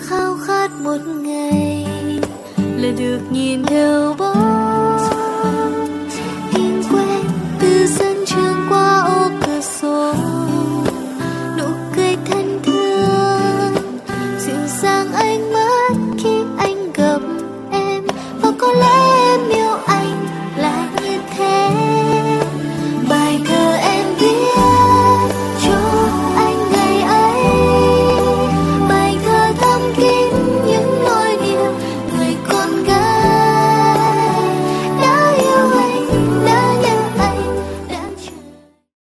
khao khát một ngày là được nhìn theo bóng